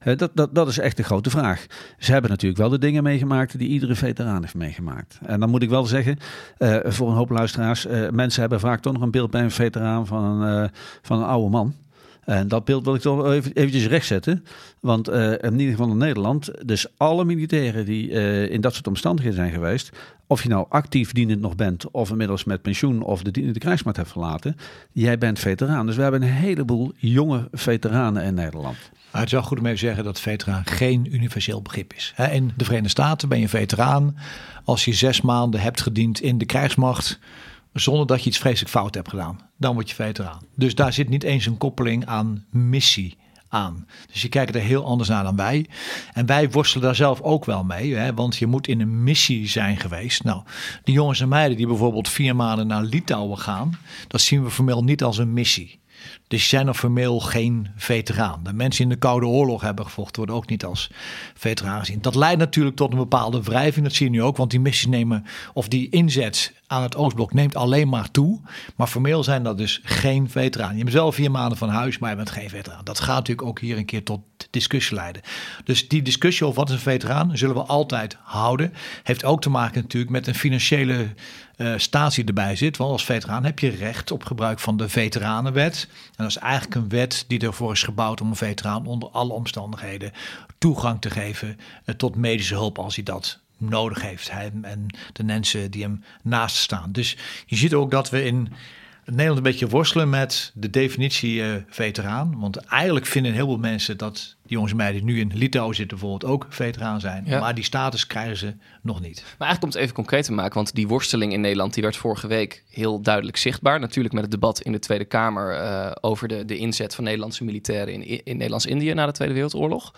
Dat is echt de grote vraag. Ze hebben natuurlijk wel de dingen meegemaakt die iedere veteraan heeft meegemaakt. En dan moet ik wel zeggen, voor een hoop luisteraars, mensen hebben vaak toch nog een beeld bij een veteraan van een oude man. En dat beeld wil ik toch eventjes rechtzetten. Want in ieder geval in Nederland, dus alle militairen die in dat soort omstandigheden zijn geweest, of je nou actief dienend nog bent, of inmiddels met pensioen, of de krijgsmacht hebt verlaten, jij bent veteraan. Dus we hebben een heleboel jonge veteranen in Nederland. Maar het is wel goed om even te zeggen dat veteraan geen universeel begrip is. In de Verenigde Staten ben je veteraan als je 6 maanden hebt gediend in de krijgsmacht, zonder dat je iets vreselijk fout hebt gedaan. Dan word je veteraan. Dus daar zit niet eens een koppeling aan missie aan. Dus je kijkt er heel anders naar dan wij. En wij worstelen daar zelf ook wel mee. Want je moet in een missie zijn geweest. Nou, die jongens en meiden die bijvoorbeeld 4 maanden naar Litouwen gaan, dat zien we formeel niet als een missie. Dus die zijn nog formeel geen veteraan. De mensen die in de Koude Oorlog hebben gevochten worden ook niet als veteraan gezien. Dat leidt natuurlijk tot een bepaalde wrijving. Dat zie je nu ook, want die missies nemen, of die inzet aan het Oostblok neemt alleen maar toe. Maar formeel zijn dat dus geen veteraan. Je bent wel 4 maanden van huis, maar je bent geen veteraan. Dat gaat natuurlijk ook hier een keer tot discussie leiden. Dus die discussie over wat is een veteraan zullen we altijd houden. Heeft ook te maken natuurlijk met een financiële staat die erbij zit. Want als veteraan heb je recht op gebruik van de veteranenwet. En dat is eigenlijk een wet die ervoor is gebouwd om een veteraan onder alle omstandigheden toegang te geven tot medische hulp als hij dat nodig heeft. Hij en de mensen die hem naast staan. Dus je ziet ook dat we in Nederland een beetje worstelen met de definitie veteraan. Want eigenlijk vinden heel veel mensen dat die jongens en meiden die nu in Litouwen zitten bijvoorbeeld ook veteraan zijn. Ja. Maar die status krijgen ze nog niet. Maar eigenlijk om het even concreet te maken, want die worsteling in Nederland die werd vorige week heel duidelijk zichtbaar. Natuurlijk met het debat in de Tweede Kamer over de inzet van Nederlandse militairen in Nederlands-Indië na de Tweede Wereldoorlog.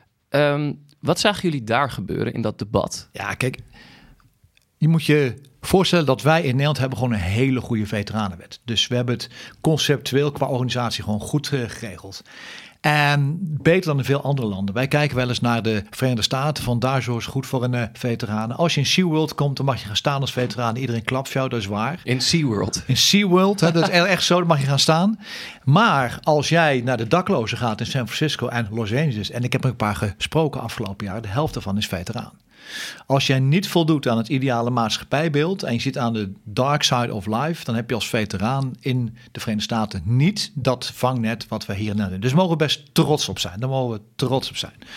Wat zagen jullie daar gebeuren in dat debat? Ja, kijk, je moet je voorstellen dat wij in Nederland hebben gewoon een hele goede veteranenwet. Dus we hebben het conceptueel qua organisatie gewoon goed geregeld. En beter dan in veel andere landen. Wij kijken wel eens naar de Verenigde Staten. Van daar zo is goed voor een veteraan. Als je in SeaWorld komt, dan mag je gaan staan als veteraan. Iedereen klapt voor jou, dat is waar. In SeaWorld? In SeaWorld, dat is echt zo, dan mag je gaan staan. Maar als jij naar de daklozen gaat in San Francisco en Los Angeles, en ik heb er een paar gesproken afgelopen jaar, de helft daarvan is veteraan. Als jij niet voldoet aan het ideale maatschappijbeeld en je zit aan de dark side of life, dan heb je als veteraan in de Verenigde Staten niet dat vangnet wat we hier hebben. Dus daar mogen we best trots op zijn. Daar mogen we trots op zijn.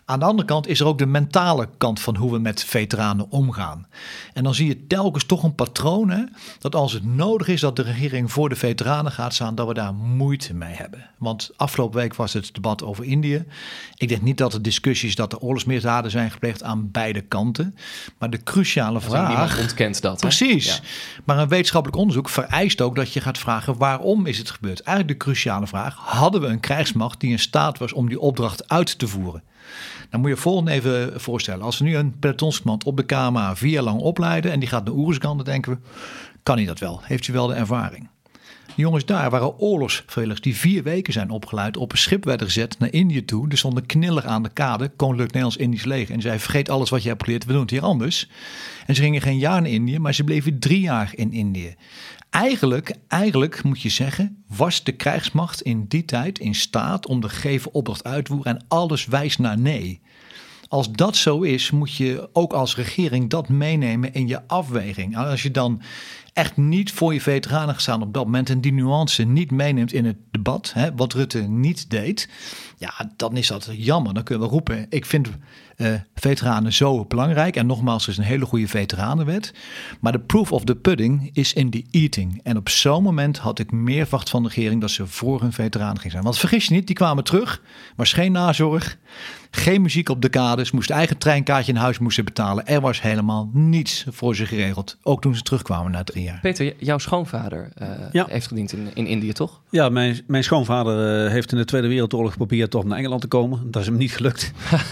Aan de andere kant is er ook de mentale kant van hoe we met veteranen omgaan. En dan zie je telkens toch een patroon, hè, dat als het nodig is dat de regering voor de veteranen gaat staan, dat we daar moeite mee hebben. Want afgelopen week was het debat over Indië. Ik denk niet dat er discussies dat er oorlogsmisdaden zijn gepleegd aan beide kanten. Maar de cruciale vraag... Niemand ontkent dat. Precies. Ja. Maar een wetenschappelijk onderzoek vereist ook dat je gaat vragen waarom is het gebeurd. Eigenlijk de cruciale vraag, hadden we een krijgsmacht die in staat was om die opdracht uit te voeren? Dan moet je volgende even voorstellen. Als we nu een pelotonscommand op de KMA 4 jaar lang opleiden en die gaat naar Oeruzgan, dan denken we, kan hij dat wel? Heeft hij wel de ervaring? De jongens daar waren oorlogsvrijwilligers die 4 weken zijn opgeleid, op een schip werden gezet naar Indië toe. Er stonden kniller aan de kade, Koninklijk Nederlands-Indisch leger. En zei, vergeet alles wat je hebt geleerd, we doen het hier anders. En ze gingen geen jaar naar Indië, maar ze bleven 3 jaar in Indië. Eigenlijk moet je zeggen, was de krijgsmacht in die tijd in staat om de gegeven opdracht uit te voeren en alles wijst naar nee. Als dat zo is, moet je ook als regering dat meenemen in je afweging. Als je dan echt niet voor je veteranen gaat staan op dat moment en die nuance niet meeneemt in het debat, hè, wat Rutte niet deed, ja, dan is dat jammer. Dan kunnen we roepen, ik vind veteranen zo belangrijk. En nogmaals, er is een hele goede veteranenwet. Maar de proof of the pudding is in the eating. En op zo'n moment had ik meer verwacht van de regering dat ze voor hun veteranen ging zijn. Want vergis je niet, die kwamen terug. Was geen nazorg, geen muziek op de kades, moest eigen treinkaartje in huis moesten betalen. Er was helemaal niets voor ze geregeld. Ook toen ze terugkwamen na 3 jaar. Peter, jouw schoonvader heeft gediend in Indië, toch? Ja, mijn schoonvader heeft in de Tweede Wereldoorlog geprobeerd toch naar Engeland te komen. Dat is hem niet gelukt.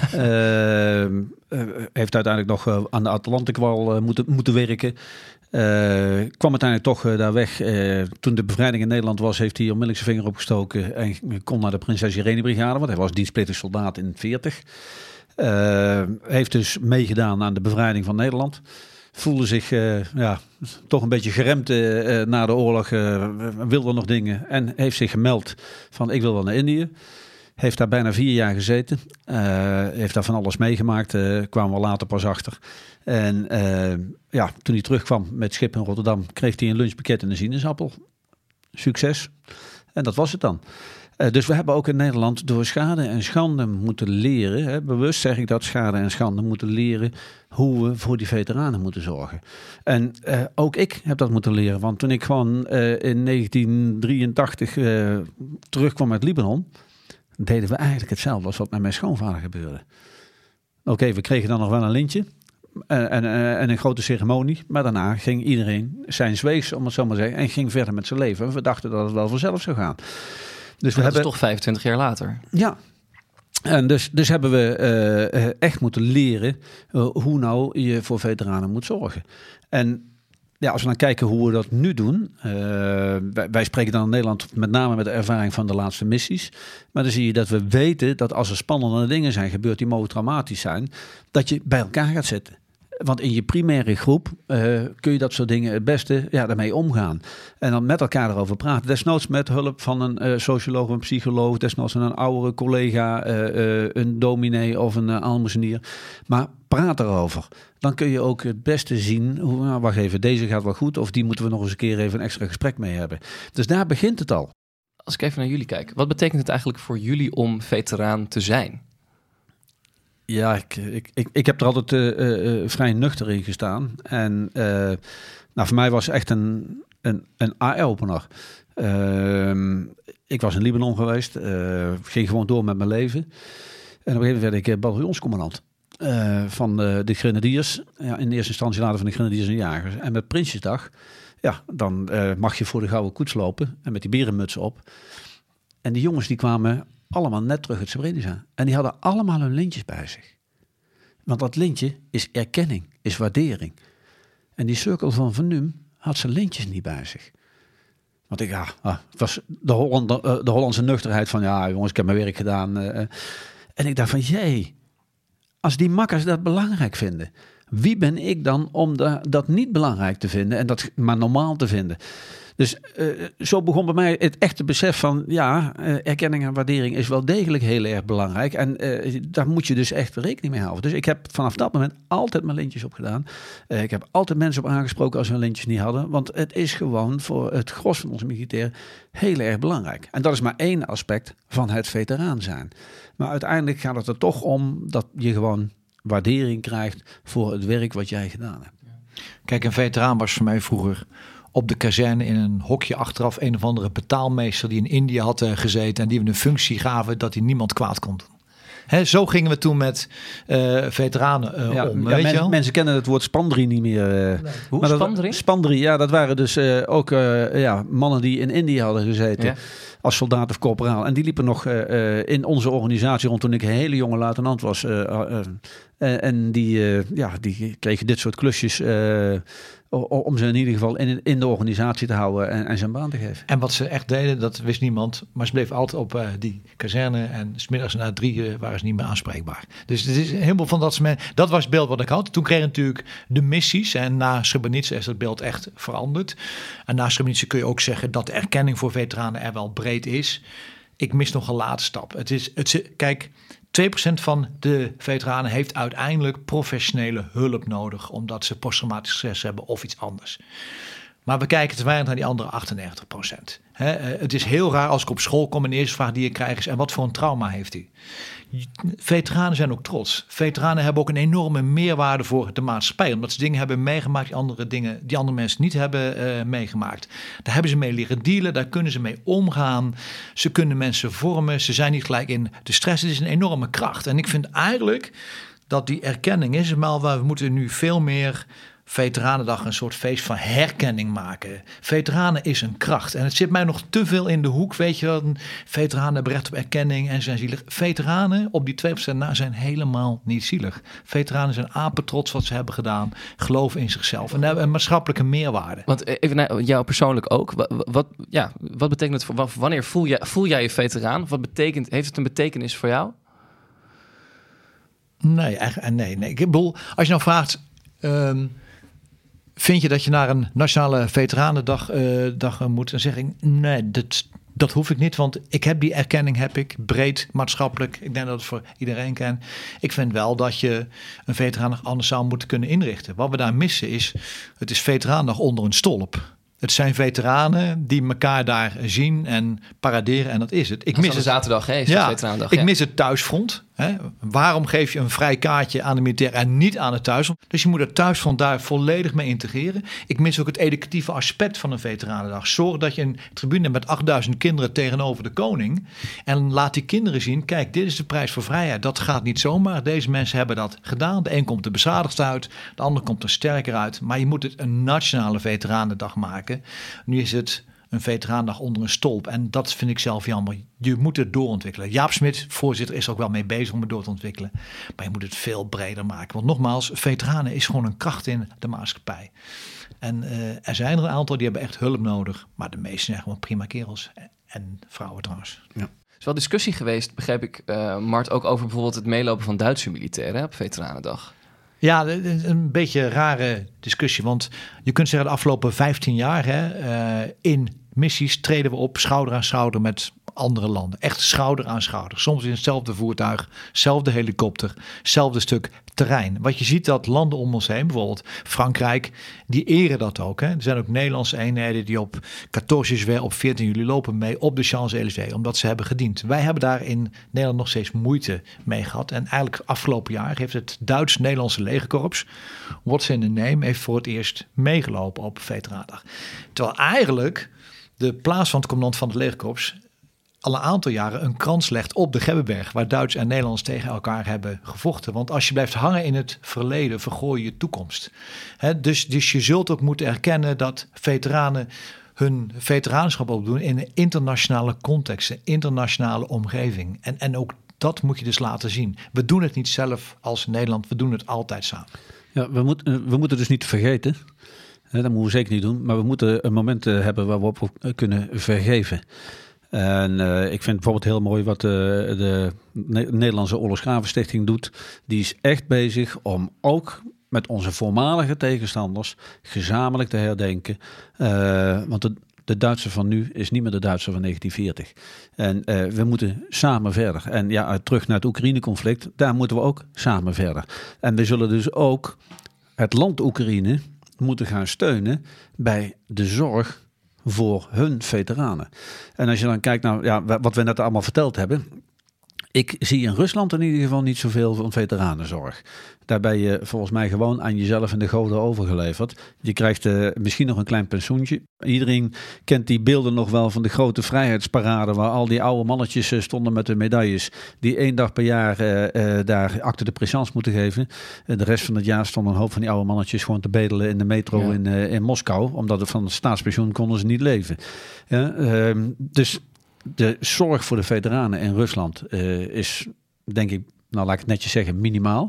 Heeft uiteindelijk nog aan de Atlantikwal moeten werken. Kwam uiteindelijk toch daar weg. Toen de bevrijding in Nederland was, heeft hij onmiddellijk zijn vinger opgestoken en kon naar de Prinses Irene Brigade, want hij was dienstplichtig soldaat in 40. Heeft dus meegedaan aan de bevrijding van Nederland. Voelde zich toch een beetje geremd na de oorlog, wilde nog dingen en heeft zich gemeld van ik wil wel naar Indië. Heeft daar bijna 4 jaar gezeten. Heeft daar van alles meegemaakt. Kwamen we later pas achter. En toen hij terugkwam met het schip in Rotterdam, kreeg hij een lunchpakket en een sinaasappel. Succes. En dat was het dan. Dus we hebben ook in Nederland door schade en schande moeten leren. Hè, bewust zeg ik dat, schade en schande moeten leren hoe we voor die veteranen moeten zorgen. En ook ik heb dat moeten leren. Want toen ik gewoon in 1983 terugkwam uit Libanon, deden we eigenlijk hetzelfde als wat met mijn schoonvader gebeurde. Oké, we kregen dan nog wel een lintje en een grote ceremonie. Maar daarna ging iedereen zijn weegs, om het zo maar te zeggen, en ging verder met zijn leven. We dachten dat het wel vanzelf zou gaan. Dus dat is toch 25 jaar later. Ja. En dus hebben we echt moeten leren hoe nou je voor veteranen moet zorgen. En ja, als we dan kijken hoe we dat nu doen. Wij spreken dan in Nederland met name met de ervaring van de laatste missies. Maar dan zie je dat we weten dat als er spannende dingen zijn gebeurd die mogen traumatisch zijn, dat je bij elkaar gaat zitten. Want in je primaire groep kun je dat soort dingen het beste daarmee omgaan. En dan met elkaar erover praten. Desnoods met hulp van een socioloog of een psycholoog. Desnoods van een oudere collega, een dominee of een aalmoezenier. Maar praat erover. Dan kun je ook het beste zien. Wacht even, deze gaat wel goed. Of die moeten we nog eens een keer even een extra gesprek mee hebben. Dus daar begint het al. Als ik even naar jullie kijk. Wat betekent het eigenlijk voor jullie om veteraan te zijn? Ja, ik heb er altijd vrij nuchter in gestaan. En voor mij was het echt een eye-opener. Ik was in Libanon geweest. Ging gewoon door met mijn leven. En op een gegeven moment werd ik bataljonscommandant van de grenadiers. Ja, in eerste instantie later van de grenadiers en jagers. En met Prinsjesdag, dan mag je voor de gouden koets lopen. En met die berenmuts op. En die jongens die kwamen allemaal net terug uit Srebrenica. En die hadden allemaal hun lintjes bij zich. Want dat lintje is erkenning, is waardering. En die cirkel van Num had zijn lintjes niet bij zich. Want het was de Hollandse nuchterheid van, ja jongens, ik heb mijn werk gedaan. En ik dacht van, jee, als die makkers dat belangrijk vinden, wie ben ik dan om dat niet belangrijk te vinden en dat maar normaal te vinden? Dus zo begon bij mij het echte besef van erkenning en waardering is wel degelijk heel erg belangrijk. En daar moet je dus echt rekening mee houden. Dus ik heb vanaf dat moment altijd mijn lintjes opgedaan. Ik heb altijd mensen op aangesproken als ze hun lintjes niet hadden. Want het is gewoon voor het gros van onze militairen heel erg belangrijk. En dat is maar één aspect van het veteraan zijn. Maar uiteindelijk gaat het er toch om dat je gewoon waardering krijgt voor het werk wat jij gedaan hebt. Kijk, een veteraan was voor mij vroeger op de kazerne in een hokje achteraf een of andere betaalmeester die in India had gezeten en die we een functie gaven dat hij niemand kwaad kon doen. Zo gingen we toen met veteranen om. Weet je wel? Mensen kennen het woord spandri niet meer. Hoe? Spandri? Spandri, ja, dat waren dus ook mannen die in India hadden gezeten als soldaat of corporaal. En die liepen nog in onze organisatie rond toen ik een hele jonge luitenant was. En die kregen dit soort klusjes om ze in ieder geval in de organisatie te houden en zijn baan te geven. En wat ze echt deden, dat wist niemand. Maar ze bleven altijd op die kazerne. En 's middags na 3 waren ze niet meer aanspreekbaar. Dus het is helemaal van dat was het beeld wat ik had. Toen kregen natuurlijk de missies. En na Srebrenica is dat beeld echt veranderd. En na Srebrenica kun je ook zeggen dat de erkenning voor veteranen er wel breed is. Ik mis nog een laatste stap. Kijk, 2% van de veteranen heeft uiteindelijk professionele hulp nodig, omdat ze posttraumatisch stress hebben of iets anders. Maar we kijken te weinig naar die andere 98%. Het is heel raar als ik op school kom en de eerste vraag die ik krijg is: en wat voor een trauma heeft u? Veteranen zijn ook trots. Veteranen hebben ook een enorme meerwaarde voor de maatschappij, omdat ze dingen hebben meegemaakt die andere mensen niet hebben meegemaakt. Daar hebben ze mee leren dealen, daar kunnen ze mee omgaan. Ze kunnen mensen vormen, ze zijn niet gelijk in de stress. Het is een enorme kracht. En ik vind eigenlijk dat die erkenning is, maar we moeten nu veel meer Veteranendag een soort feest van herkenning maken. Veteranen is een kracht. En het zit mij nog te veel in de hoek. Weet je wel, veteranen hebben recht op erkenning en zijn zielig. Veteranen op die 2% na zijn helemaal niet zielig. Veteranen zijn apetrots wat ze hebben gedaan. Geloven in zichzelf. En hebben een maatschappelijke meerwaarde. Want even naar jou persoonlijk ook. Wat betekent het? Wanneer voel jij je veteraan? Heeft het een betekenis voor jou? Nee, nee. Ik bedoel, als je nou vraagt, vind je dat je naar een nationale veteranendag moet? Dan zeg ik, nee, dat hoef ik niet. Want ik heb die erkenning, breed, maatschappelijk. Ik denk dat het voor iedereen kan. Ik vind wel dat je een veteranendag anders zou moeten kunnen inrichten. Wat we daar missen is, het is veteranendag onder een stolp. Het zijn veteranen die elkaar daar zien en paraderen en dat is het. Ik mis het zaterdag, hè? Veteranendag. Ik mis het thuisfront. Hè? Waarom geef je een vrij kaartje aan de militair en niet aan het thuisfront? Dus je moet het thuisfront daar volledig mee integreren. Ik mis ook het educatieve aspect van een veteranendag. Zorg dat je een tribune hebt met 8000 kinderen tegenover de koning. En laat die kinderen zien, kijk, dit is de prijs voor vrijheid. Dat gaat niet zomaar. Deze mensen hebben dat gedaan. De een komt er beschadigd uit, de ander komt er sterker uit. Maar je moet het een nationale veteranendag maken. Nu is het een veteranendag onder een stolp. En dat vind ik zelf jammer. Je moet het doorontwikkelen. Jaap Smit, voorzitter, is er ook wel mee bezig om het door te ontwikkelen. Maar je moet het veel breder maken. Want nogmaals, veteranen is gewoon een kracht in de maatschappij. En er zijn er een aantal die hebben echt hulp nodig. Maar de meesten zijn gewoon prima kerels. En vrouwen trouwens. Ja. Er is wel discussie geweest, begreep ik, Mart, ook over bijvoorbeeld het meelopen van Duitse militairen op Veteranendag. Ja, een beetje een rare discussie. Want je kunt zeggen de afgelopen 15 jaar in missies treden we op schouder aan schouder met andere landen. Echt schouder aan schouder. Soms in hetzelfde voertuig, zelfde helikopter, zelfde stuk terrein. Wat je ziet dat landen om ons heen, bijvoorbeeld Frankrijk, die eren dat ook. Hè. Er zijn ook Nederlandse eenheden die op 14 juillet, op 14 juli lopen mee op de Champs-Élysées, omdat ze hebben gediend. Wij hebben daar in Nederland nog steeds moeite mee gehad. En eigenlijk afgelopen jaar heeft het Duits-Nederlandse legerkorps, what's in the name, heeft voor het eerst meegelopen op Veteranendag. Terwijl eigenlijk de plaats van het commandant van het legerkorps al een aantal jaren een krans legt op de Gebbenberg, waar Duits en Nederlands tegen elkaar hebben gevochten. Want als je blijft hangen in het verleden, vergooi je toekomst. Dus je zult ook moeten erkennen dat veteranen hun veteraanschap opdoen in een internationale context, een internationale omgeving. En ook dat moet je dus laten zien. We doen het niet zelf als Nederland, we doen het altijd samen. Ja, we moeten dus niet vergeten, dat moeten we zeker niet doen, maar we moeten een moment hebben waarop we kunnen vergeven. En ik vind bijvoorbeeld heel mooi wat de Nederlandse Oorlogsgravenstichting doet. Die is echt bezig om ook met onze voormalige tegenstanders gezamenlijk te herdenken. Want de Duitser van nu is niet meer de Duitser van 1940. En we moeten samen verder. En ja, terug naar het Oekraïne-conflict, daar moeten we ook samen verder. En we zullen dus ook het land Oekraïne moeten gaan steunen bij de zorg voor hun veteranen. En als je dan kijkt naar wat we net allemaal verteld hebben. Ik zie in Rusland in ieder geval niet zoveel van veteranenzorg. Daar ben je volgens mij gewoon aan jezelf en de goden overgeleverd. Je krijgt misschien nog een klein pensioentje. Iedereen kent die beelden nog wel van de grote vrijheidsparade, waar al die oude mannetjes stonden met de medailles, die 1 dag per jaar daar acte de présence moeten geven. De rest van het jaar stonden een hoop van die oude mannetjes gewoon te bedelen in de metro in Moskou, omdat van het staatspensioen konden ze niet leven. Ja, dus de zorg voor de veteranen in Rusland is, denk ik, laat ik het netjes zeggen, minimaal.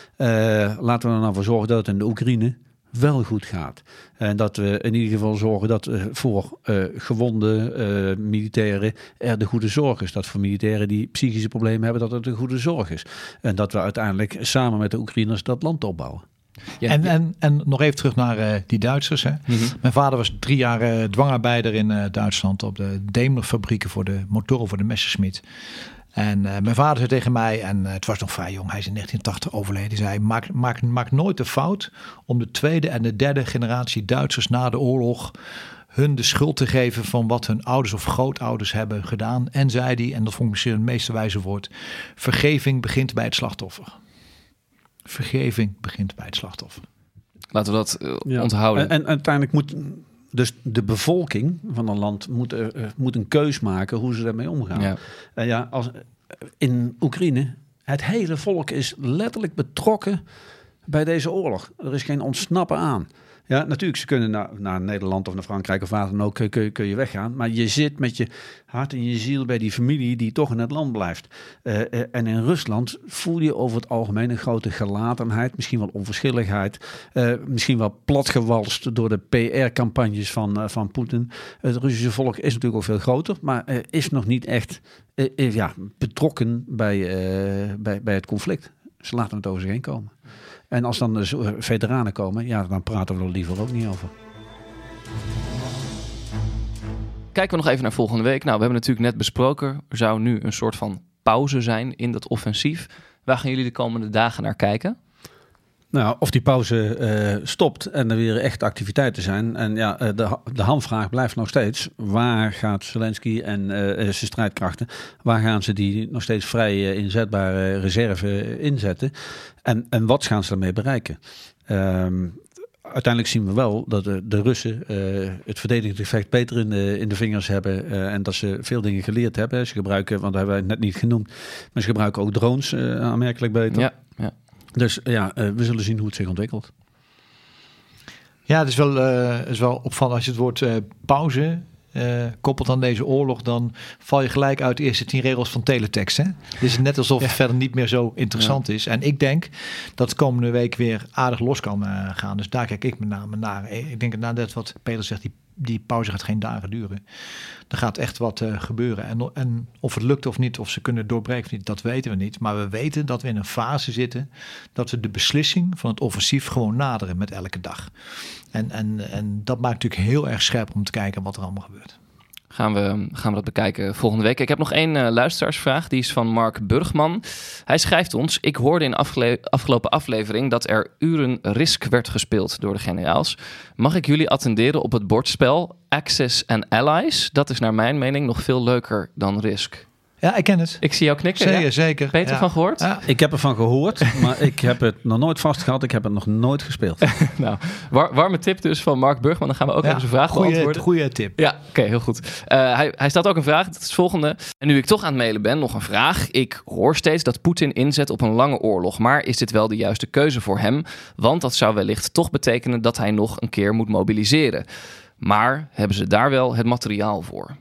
Laten we er nou voor zorgen dat het in de Oekraïne wel goed gaat. En dat we in ieder geval zorgen dat voor gewonde militairen er de goede zorg is. Dat voor militairen die psychische problemen hebben, dat het de goede zorg is. En dat we uiteindelijk samen met de Oekraïners dat land opbouwen. Ja. En nog even terug naar die Duitsers. Hè. Mm-hmm. Mijn vader was 3 jaar dwangarbeider in Duitsland op de Daimler-fabrieken voor de motoren voor de Messerschmitt. En mijn vader zei tegen mij, en het was nog vrij jong, hij is in 1980 overleden, die zei, maak nooit de fout om de 2e en de 3e generatie Duitsers na de oorlog hun de schuld te geven van wat hun ouders of grootouders hebben gedaan. En zei hij, en dat vond ik misschien het meest wijze woord, vergeving begint bij het slachtoffer. Vergeving begint bij het slachtoffer. Laten we dat onthouden. En uiteindelijk moet dus de bevolking van een land moet een keus maken hoe ze daarmee omgaan. Ja. Als in Oekraïne, het hele volk is letterlijk betrokken bij deze oorlog. Er is geen ontsnappen aan. Ja, natuurlijk, ze kunnen naar Nederland of naar Frankrijk of waar dan ook kun je weggaan. Maar je zit met je hart en je ziel bij die familie die toch in het land blijft. En in Rusland voel je over het algemeen een grote gelatenheid. Misschien wel onverschilligheid. Misschien wel platgewalst door de PR-campagnes van Poetin. Het Russische volk is natuurlijk ook veel groter. Maar is nog niet echt betrokken bij het conflict. Ze laten het over zich heen komen. En als dan de veteranen komen, dan praten we er liever ook niet over. Kijken we nog even naar volgende week. Nou, we hebben natuurlijk net besproken, er zou nu een soort van pauze zijn in dat offensief. Waar gaan jullie de komende dagen naar kijken? Nou, of die pauze stopt en er weer echt activiteiten zijn. En de hamvraag blijft nog steeds. Waar gaat Zelensky en zijn strijdkrachten, waar gaan ze die nog steeds vrij inzetbare reserve inzetten? En wat gaan ze daarmee bereiken? Uiteindelijk zien we wel dat de Russen het verdedigingseffect beter in de vingers hebben. En dat ze veel dingen geleerd hebben. Ze gebruiken, want dat hebben wij net niet genoemd, maar ze gebruiken ook drones aanmerkelijk beter. Ja. Dus we zullen zien hoe het zich ontwikkelt. Ja, het is wel opvallend als je het woord pauze koppelt aan deze oorlog, dan val je gelijk uit de eerste 10 regels van teletext. Hè? Het is net alsof het verder niet meer zo interessant is. En ik denk dat het komende week weer aardig los kan gaan. Dus daar kijk ik met name naar. Ik denk nadat wat Peter zegt, die pauze gaat geen dagen duren. Er gaat echt wat gebeuren. En of het lukt of niet, of ze kunnen doorbreken of niet, dat weten we niet. Maar we weten dat we in een fase zitten dat we de beslissing van het offensief gewoon naderen met elke dag. En dat maakt natuurlijk heel erg scherp om te kijken wat er allemaal gebeurt. Gaan we dat bekijken volgende week. Ik heb nog 1 luisteraarsvraag. Die is van Mark Burgman. Hij schrijft ons: ik hoorde in de afgelopen aflevering dat er uren Risk werd gespeeld door de generaals. Mag ik jullie attenderen op het bordspel Axis and Allies? Dat is naar mijn mening nog veel leuker dan Risk. Ja, ik ken het. Ik zie jou knikken. Zeker. Peter van gehoord? Ja. Ik heb ervan gehoord, maar ik heb het nog nooit vastgehad. Ik heb het nog nooit gespeeld. Nou, warme tip dus van Mark Burgman. Dan gaan we ook even zijn vraag beantwoorden. Goeie tip. Ja, oké, heel goed. Hij stelt ook een vraag. Dat is het volgende. En nu ik toch aan het mailen ben, nog een vraag. Ik hoor steeds dat Poetin inzet op een lange oorlog. Maar is dit wel de juiste keuze voor hem? Want dat zou wellicht toch betekenen dat hij nog een keer moet mobiliseren. Maar hebben ze daar wel het materiaal voor?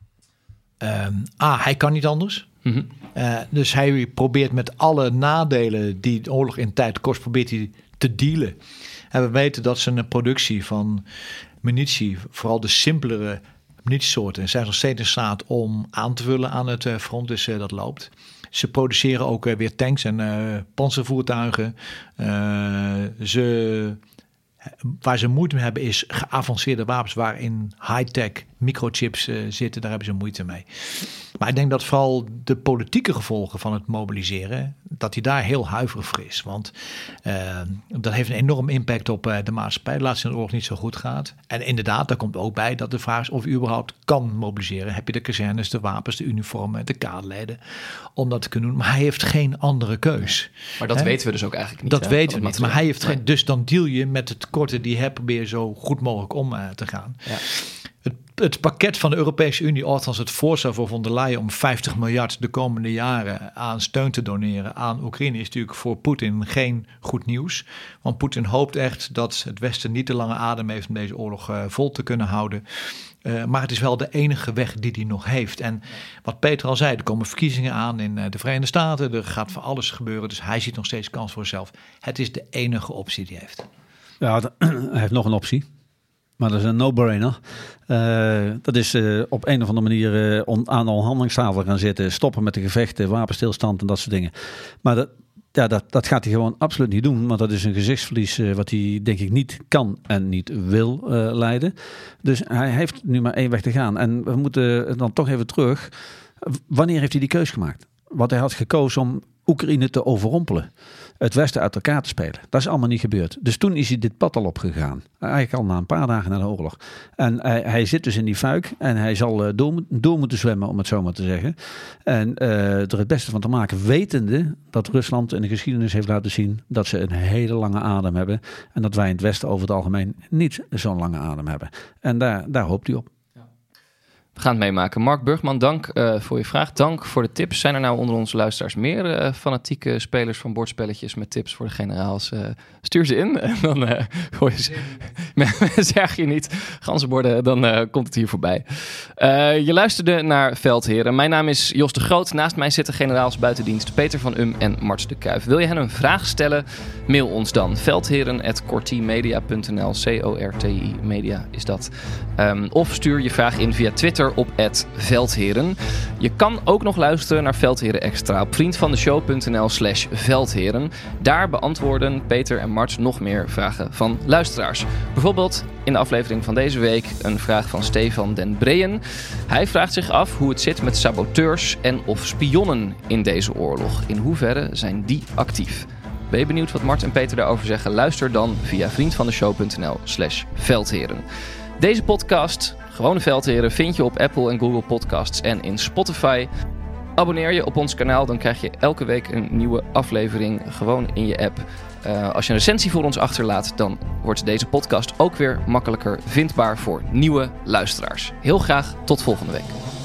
Hij kan niet anders. Mm-hmm. Dus hij probeert met alle nadelen die de oorlog in tijd kost, probeert hij te dealen. En we weten dat zijn productie van munitie, vooral de simpelere munitiesoorten, zijn nog steeds in staat om aan te vullen aan het front. Dus dat loopt. Ze produceren ook weer tanks en panzervoertuigen. Ze Waar ze moeite mee hebben is geavanceerde wapens waarin high-tech microchips zitten. Daar hebben ze moeite mee. Maar ik denk dat vooral de politieke gevolgen van het mobiliseren, dat die daar heel huiverig voor is. Want dat heeft een enorm impact op de maatschappij. Laat zien dat de oorlog niet zo goed gaat. En inderdaad, daar komt ook bij dat de vraag is of je überhaupt kan mobiliseren. Heb je de kazernes, de wapens, de uniformen, de kaderleden om dat te kunnen doen. Maar hij heeft geen andere keus. Maar dat weten we dus ook eigenlijk niet. Dat weten we niet. Maar hij heeft geen. Dus dan deal je met het tekorten die je hebt, probeer zo goed mogelijk om te gaan. Ja. Het pakket van de Europese Unie, althans het voorstel voor von der Leyen om 50 miljard de komende jaren aan steun te doneren aan Oekraïne, is natuurlijk voor Poetin geen goed nieuws. Want Poetin hoopt echt dat het Westen niet de lange adem heeft om deze oorlog vol te kunnen houden. Maar het is wel de enige weg die hij nog heeft. En wat Peter al zei, er komen verkiezingen aan in de Verenigde Staten. Er gaat van alles gebeuren, dus hij ziet nog steeds kans voor zichzelf. Het is de enige optie die hij heeft. Ja, hij heeft nog een optie. Maar dat is een no-brainer. Dat is op een of andere manier aan de onderhandelingstafel gaan zitten. Stoppen met de gevechten, wapenstilstand en dat soort dingen. Maar dat gaat hij gewoon absoluut niet doen. Want dat is een gezichtsverlies wat hij denk ik niet kan en niet wil leiden. Dus hij heeft nu maar één weg te gaan. En we moeten dan toch even terug. Wanneer heeft hij die keus gemaakt? Want hij had gekozen om Oekraïne te overrompelen. Het Westen uit elkaar te spelen. Dat is allemaal niet gebeurd. Dus toen is hij dit pad al opgegaan. Eigenlijk al na een paar dagen na de oorlog. En hij zit dus in die fuik. En hij zal door moeten zwemmen, om het zo maar te zeggen. En er het beste van te maken. Wetende dat Rusland in de geschiedenis heeft laten zien dat ze een hele lange adem hebben. En dat wij in het Westen over het algemeen niet zo'n lange adem hebben. En daar hoopt hij op. We gaan het meemaken. Mark Burgman, dank voor je vraag. Dank voor de tips. Zijn er nou onder onze luisteraars meer fanatieke spelers van bordspelletjes met tips voor de generaals? Stuur ze in en dan gooi je ze. Zeg je niet ganzenborden, dan komt het hier voorbij. Je luisterde naar Veldheren. Mijn naam is Jos de Groot. Naast mij zitten generaals buitendienst Peter van en Mart de Kuijf. Wil je hen een vraag stellen? Mail ons dan. veldheren@cortimedia.nl. CORTI Media is dat. Of stuur je vraag in via Twitter op @Veldheren. Je kan ook nog luisteren naar Veldheren Extra op vriendvandeshow.nl/Veldheren. Daar beantwoorden Peter en Mart nog meer vragen van luisteraars. Bijvoorbeeld in de aflevering van deze week een vraag van Stefan den Breyen. Hij vraagt zich af hoe het zit met saboteurs en of spionnen in deze oorlog. In hoeverre zijn die actief? Ben je benieuwd wat Mart en Peter daarover zeggen? Luister dan via vriendvandeshow.nl/Veldheren. Deze podcast, Gewone Veldheren, vind je op Apple en Google Podcasts en in Spotify. Abonneer je op ons kanaal, dan krijg je elke week een nieuwe aflevering gewoon in je app. Als je een recensie voor ons achterlaat, dan wordt deze podcast ook weer makkelijker vindbaar voor nieuwe luisteraars. Heel graag tot volgende week.